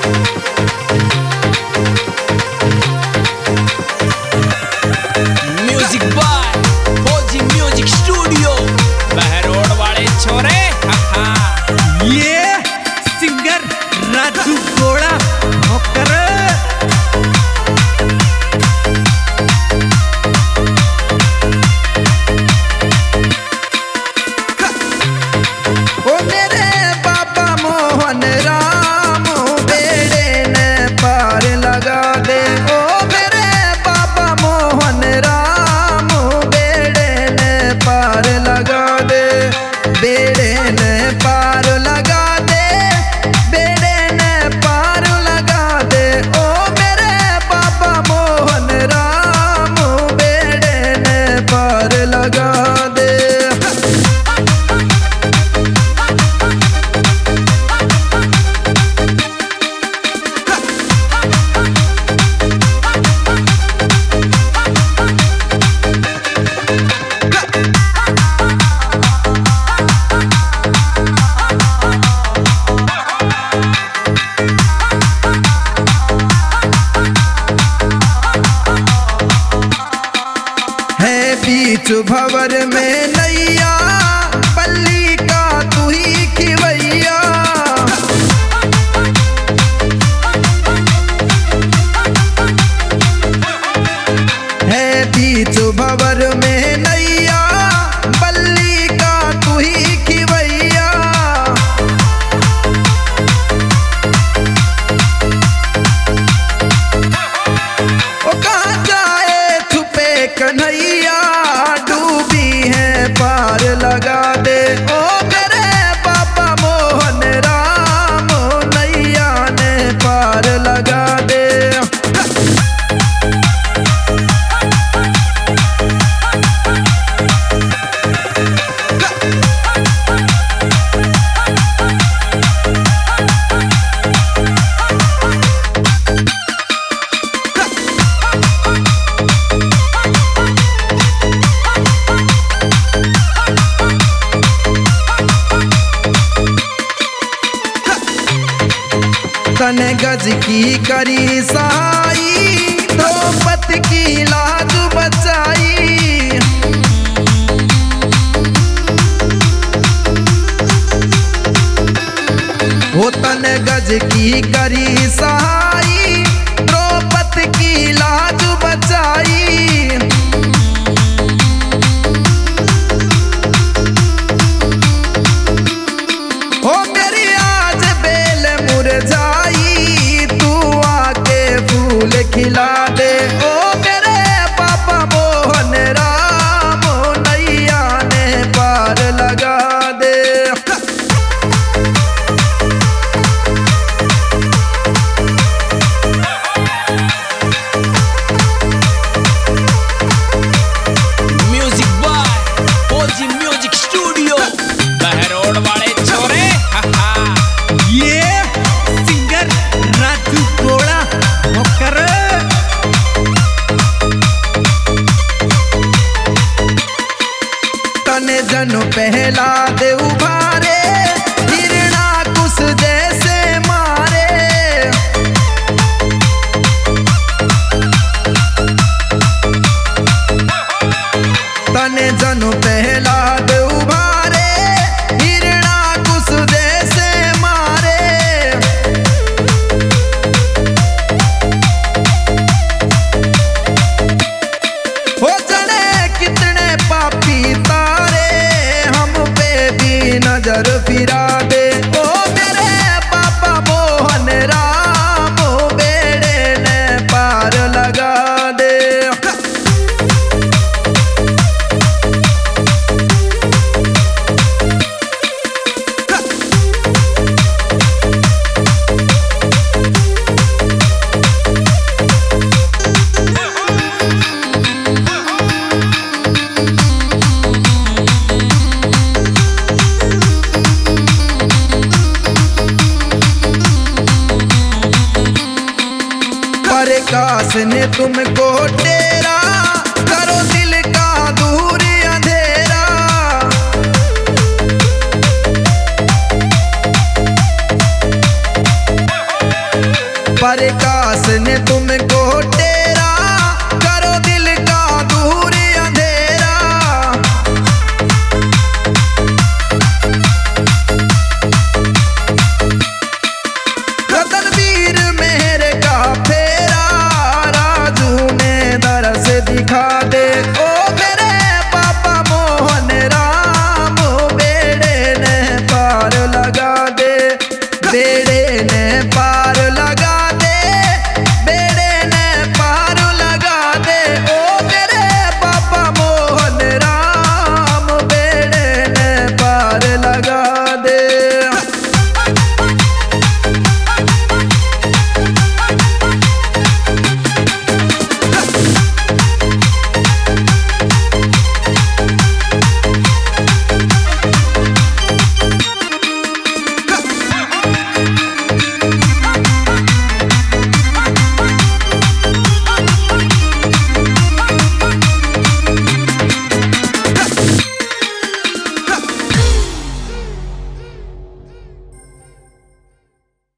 Music by Fauji music studio Behror वाले छोरे। ये सिंगर राजू गोड़ा होकर ओ मेरे बाबा मोहन राम बेड़े ने पार लगा दे। ओ मेरे बाबा मोहन राम बेड़े ने पार लगा दे। बेड़े ने पार लगा दे, बेड़े ने पार लगा दे। ओ मेरे बाबा मोहन राम बेड़े ने पार लगा दे। बीच भंवर में नैया पल्ली का तू ही खिवैया। है बीच भंवर में नैया पल्ली का तू ही खिवैया। ओ कहाँ जाए छुपे कन्हैया, डूबी है पार लगा दे। ओ मेरे बाबा मोहन राम नैया ने पार लगा दे। तने गज की करी सहाई, द्रौपदी की लाज बचाई। हो तने गज की करी सहाई, द्रौपदी की लाज बचाई। हो मेरी आज बेल मुरझाई, तू आके फूल खिला दे। ओ मेरे पापा मोहन राम नैया ने पार लगा दे। Music by Fauji music studio Behror वाले छोरे। ये सिंगर राजू गोड़ा होकर तने जन पहला दे उभारे, हिरणा कुछ जैसे मारे। तने जन पहला दे उभारे, हिरणा कुछ जैसे मारे। हो जने कितने पापी तारे, हम पे भी नजर फिरा दे। ओ मेरे पापा मोहन राम बेड़े ने पार लगा दे। प्रकाश ने तुमको तेरा, करो दिल का दूर अंधेरा। प्रकाश ने तुमको